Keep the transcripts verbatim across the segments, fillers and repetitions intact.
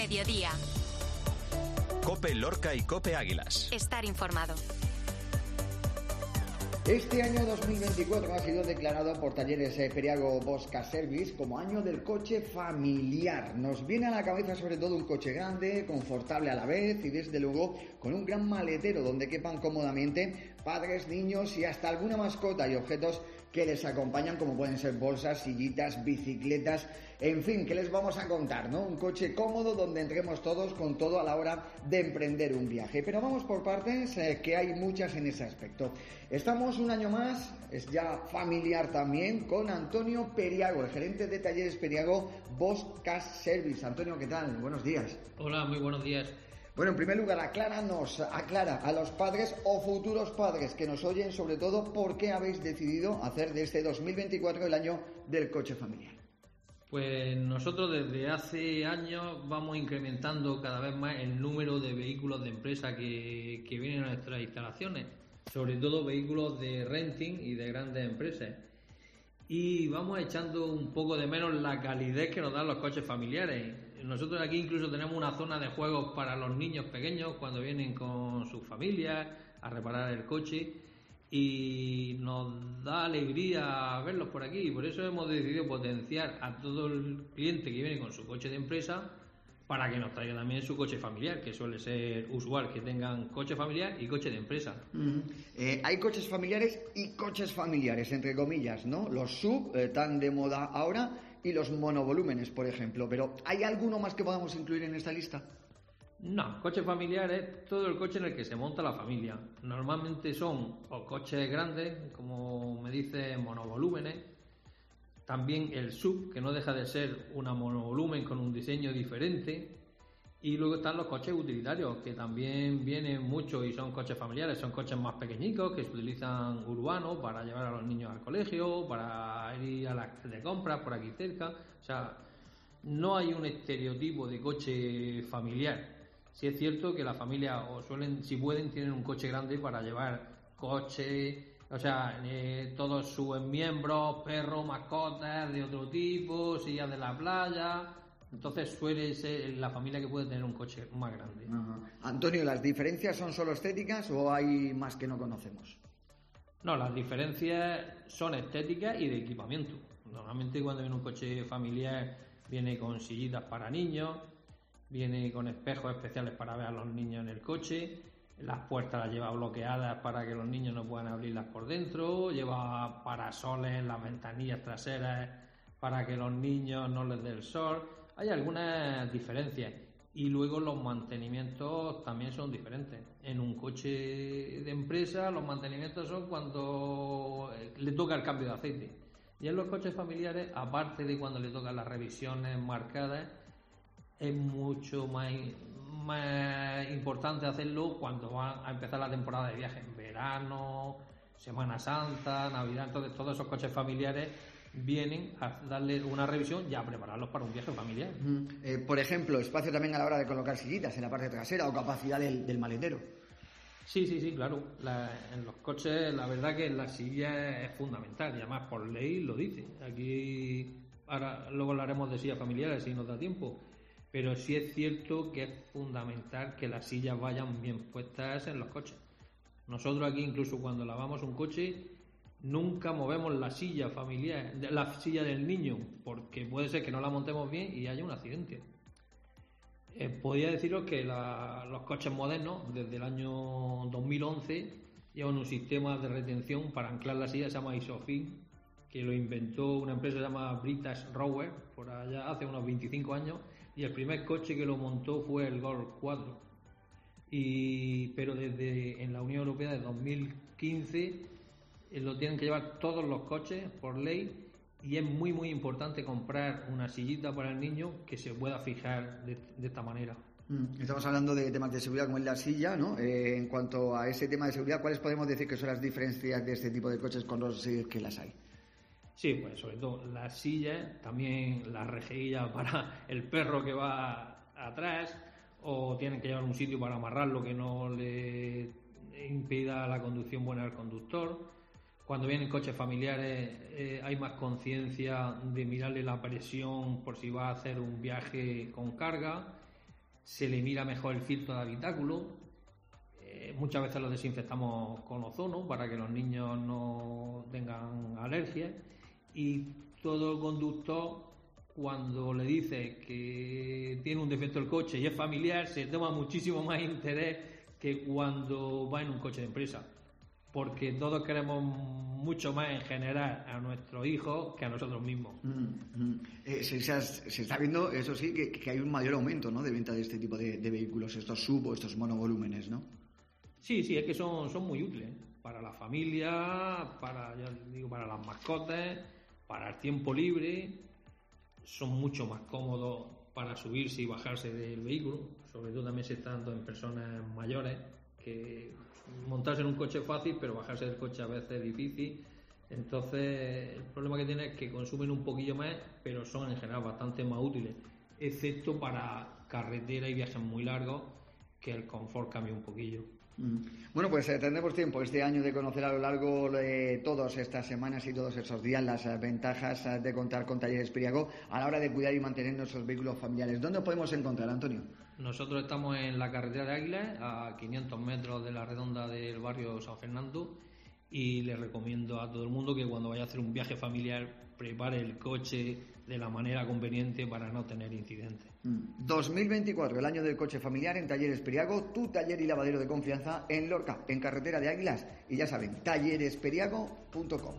mediodía. COPE Lorca y COPE Águilas. Estar informado. Este año dos mil veinticuatro ha sido declarado por Talleres Periago Bosch Car Service como año del coche familiar. Nos viene a la cabeza sobre todo un coche grande, confortable a la vez y desde luego con un gran maletero donde quepan cómodamente padres, niños y hasta alguna mascota y objetos que les acompañan, como pueden ser bolsas, sillitas, bicicletas, en fin, ¿qué les vamos a contar, no? Un coche cómodo donde entremos todos con todo a la hora de emprender un viaje. Pero vamos por partes, eh, que hay muchas en ese aspecto. Estamos un año más, es ya familiar también, con Antonio Periago, el gerente de Talleres Periago Bosch Car Service. Antonio, ¿qué tal? Buenos días. Hola, muy buenos días. Bueno, en primer lugar, acláranos, aclara a los padres o futuros padres que nos oyen, sobre todo, ¿por qué habéis decidido hacer de este dos mil veinticuatro el año del coche familiar? Pues nosotros desde hace años vamos incrementando cada vez más el número de vehículos de empresa que, que vienen a nuestras instalaciones, sobre todo vehículos de renting y de grandes empresas. Y vamos echando un poco de menos la calidez que nos dan los coches familiares. Nosotros aquí incluso tenemos una zona de juegos para los niños pequeños cuando vienen con sus familias a reparar el coche y nos da alegría verlos por aquí. Por eso hemos decidido potenciar a todo el cliente que viene con su coche de empresa para que nos traiga también su coche familiar, que suele ser usual que tengan coche familiar y coche de empresa. Mm. Eh, hay coches familiares y coches familiares, entre comillas, ¿no? Los sub, eh, tan de moda ahora, y los monovolúmenes, por ejemplo. Pero ¿hay alguno más que podamos incluir en esta lista? No, coche familiar es todo el coche en el que se monta la familia. Normalmente son o coches grandes, como me dice, monovolúmenes. También el sub, que no deja de ser una monovolumen con un diseño diferente. Y luego están los coches utilitarios, que también vienen mucho y son coches familiares. Son coches más pequeñicos que se utilizan urbanos para llevar a los niños al colegio, para ir a las de compras por aquí cerca. O sea, no hay un estereotipo de coche familiar. Sí es cierto que las familias, o suelen, si pueden, tienen un coche grande para llevar coche, o sea, eh, todos sus miembros, perros, mascotas de otro tipo, sillas de la playa. Entonces suele ser la familia que puede tener un coche más grande. Ajá. Antonio, ¿las diferencias son solo estéticas o hay más que no conocemos? No, las diferencias son estéticas y de equipamiento. Normalmente cuando viene un coche familiar viene con sillitas para niños, viene con espejos especiales para ver a los niños en el coche, las puertas las lleva bloqueadas para que los niños no puedan abrirlas por dentro, lleva parasoles en las ventanillas traseras para que los niños no les dé el sol. Hay algunas diferencias y luego los mantenimientos también son diferentes. En un coche de empresa los mantenimientos son cuando le toca el cambio de aceite, y en los coches familiares, aparte de cuando le tocan las revisiones marcadas, es mucho más, más importante hacerlo cuando va a empezar la temporada de viaje, en verano, Semana Santa, Navidad. Entonces todos esos coches familiares vienen a darle una revisión y a prepararlos para un viaje familiar. Mm. Eh, por ejemplo, espacio también a la hora de colocar sillitas en la parte trasera o capacidad del, del maletero. Sí, sí, sí, claro. La, en los coches la verdad que la silla es fundamental y además por ley lo dice. Aquí ahora luego hablaremos de sillas familiares si nos da tiempo. Pero sí es cierto que es fundamental que las sillas vayan bien puestas en los coches. Nosotros aquí incluso cuando lavamos un coche nunca movemos la silla familiar, la silla del niño, porque puede ser que no la montemos bien y haya un accidente. Eh, podría deciros que la, los coches modernos desde el año dos mil once llevan un sistema de retención para anclar la silla, se llama Isofix, que lo inventó una empresa que se llama British Rower por allá hace unos veinticinco años, y el primer coche que lo montó fue el Golf cuatro. Y, pero desde en la Unión Europea desde dos mil quince eh, lo tienen que llevar todos los coches por ley, y es muy muy importante comprar una sillita para el niño que se pueda fijar de, de esta manera. Mm. Estamos hablando de temas de seguridad como es la silla, ¿no? Eh, en cuanto a ese tema de seguridad, ¿cuáles podemos decir que son las diferencias de este tipo de coches con los que las hay? Sí, pues sobre todo la silla, también la rejilla para el perro que va atrás, o tienen que llevar un sitio para amarrarlo que no le impida la conducción buena al conductor. Cuando vienen coches familiares eh, hay más conciencia de mirarle la presión por si va a hacer un viaje con carga. se le mira mejor el filtro de habitáculo. Eh, muchas veces lo desinfectamos con ozono para que los niños no tengan alergias. Y todo el conductor, cuando le dice que tiene un defecto el coche y es familiar, se toma muchísimo más interés que cuando va en un coche de empresa, porque todos queremos mucho más en general a nuestros hijos que a nosotros mismos. Mm, mm. Eh, se, se, se está viendo, eso sí, que, que hay un mayor aumento, ¿no?, de venta de este tipo de, de vehículos, estos sub o estos monovolúmenes, ¿no? Sí, sí, es que son, son muy útiles para la familia, para, ya digo, para las mascotas, para el tiempo libre. Son mucho más cómodos para subirse y bajarse del vehículo, sobre todo también se está dando en personas mayores, que montarse en un coche es fácil, pero bajarse del coche a veces es difícil. Entonces el problema que tiene es que consumen un poquillo más, pero son en general bastante más útiles, excepto para carretera y viajes muy largos, que el confort cambia un poquillo. Bueno, pues eh, tendremos tiempo este año de conocer a lo largo de todas estas semanas y todos esos días las eh, ventajas eh, de contar con Talleres Piriago a la hora de cuidar y mantener nuestros vehículos familiares. ¿Dónde podemos encontrar, Antonio? Nosotros estamos en la carretera de Águilas, a quinientos metros de la redonda del barrio San Fernando, y les recomiendo a todo el mundo que cuando vaya a hacer un viaje familiar prepare el coche de la manera conveniente para no tener incidentes. dos mil veinticuatro, el año del coche familiar en Talleres Piriago, tu taller y lavadero de confianza en Lorca, en carretera de Águilas. Y ya saben, talleres piriago punto com.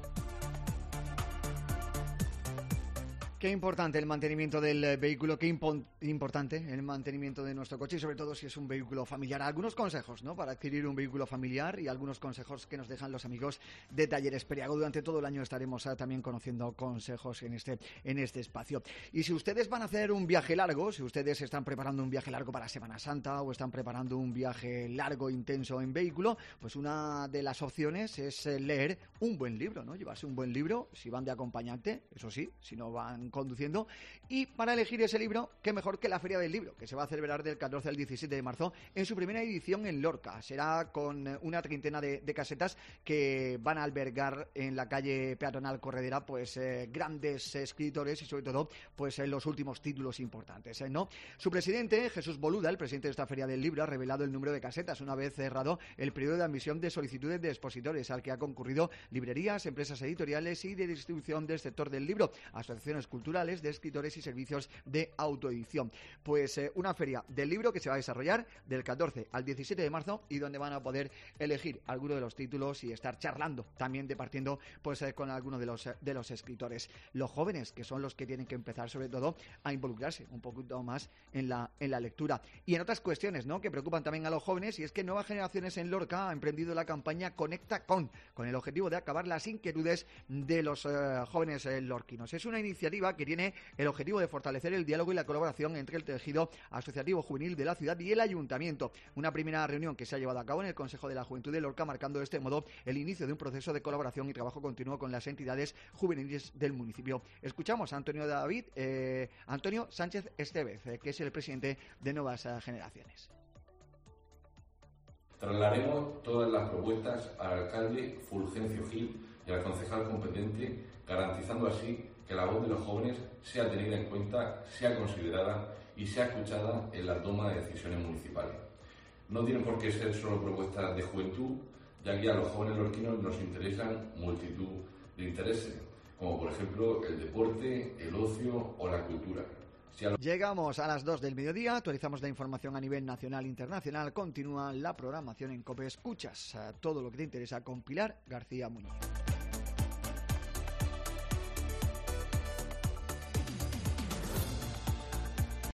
Qué importante el mantenimiento del vehículo, qué impo- importante el mantenimiento de nuestro coche y sobre todo si es un vehículo familiar. Algunos consejos, ¿no?, para adquirir un vehículo familiar y algunos consejos que nos dejan los amigos de Talleres Piriago. Durante todo el año estaremos uh, también conociendo consejos en este, en este espacio. Y si ustedes van a hacer un viaje largo, si ustedes están preparando un viaje largo para Semana Santa o están preparando un viaje largo, intenso en vehículo, pues una de las opciones es uh, leer un buen libro, ¿no? Llevarse un buen libro si van de acompañante, eso sí, si no van conduciendo. Y para elegir ese libro, qué mejor que la Feria del Libro, que se va a celebrar del catorce al diecisiete de marzo en su primera edición en Lorca. Será con una treintena de, de casetas que van a albergar en la calle peatonal Corredera pues eh, grandes escritores y sobre todo pues eh, los últimos títulos importantes, ¿eh? ¿no? Su presidente, Jesús Boluda, el presidente de esta Feria del Libro, ha revelado el número de casetas una vez cerrado el periodo de admisión de solicitudes de expositores al que ha concurrido librerías, empresas editoriales y de distribución del sector del libro, asociaciones culturales, de escritores y servicios de autoedición. Pues eh, una feria del libro que se va a desarrollar del catorce al diecisiete de marzo y donde van a poder elegir alguno de los títulos y estar charlando, también departiendo pues eh, con alguno de los, eh, de los escritores. Los jóvenes, que son los que tienen que empezar sobre todo a involucrarse un poquito más en la, en la lectura. Y en otras cuestiones, ¿no?, que preocupan también a los jóvenes, y es que Nuevas Generaciones en Lorca ha emprendido la campaña Conecta Con, con el objetivo de acabar las inquietudes de los eh, jóvenes eh, lorquinos. Es una iniciativa que tiene el objetivo de fortalecer el diálogo y la colaboración entre el tejido asociativo juvenil de la ciudad y el ayuntamiento. Una primera reunión que se ha llevado a cabo en el Consejo de la Juventud de Lorca, marcando de este modo el inicio de un proceso de colaboración y trabajo continuo con las entidades juveniles del municipio. Escuchamos a Antonio David, eh, Antonio Sánchez Estevez, eh, que es el presidente de Nuevas eh, Generaciones. Trasladaremos todas las propuestas al alcalde Fulgencio Gil y al concejal competente, garantizando así que la voz de los jóvenes sea tenida en cuenta, sea considerada y sea escuchada en la toma de decisiones municipales. No tienen por qué ser solo propuestas de juventud, ya que a los jóvenes lorquinos nos interesan multitud de intereses, como por ejemplo el deporte, el ocio o la cultura. Si a lo... Llegamos a las dos del mediodía, actualizamos la información a nivel nacional e internacional, continúa la programación en COPE Escuchas, todo lo que te interesa con Pilar García Muñoz.